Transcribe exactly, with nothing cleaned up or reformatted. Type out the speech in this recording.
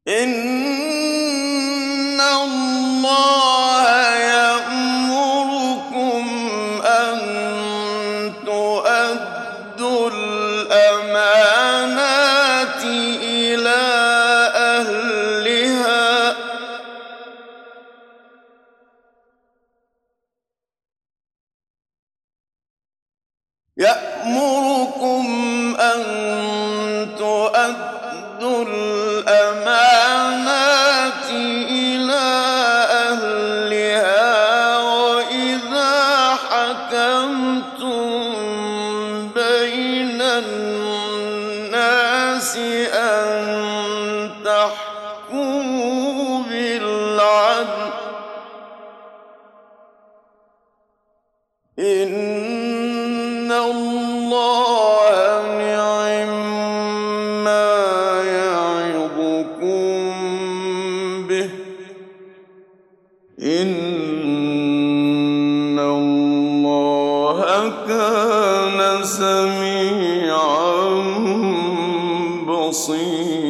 إن الله يأمركم أن تؤدوا الأمانات إلى أهلها يأمركم أن تؤدوا الأمانات إلى أهلها وإذا حكمتم بين الناس أن تحكموا بالعدل إن الله نعم به إن الله كان سميعا بصيرا.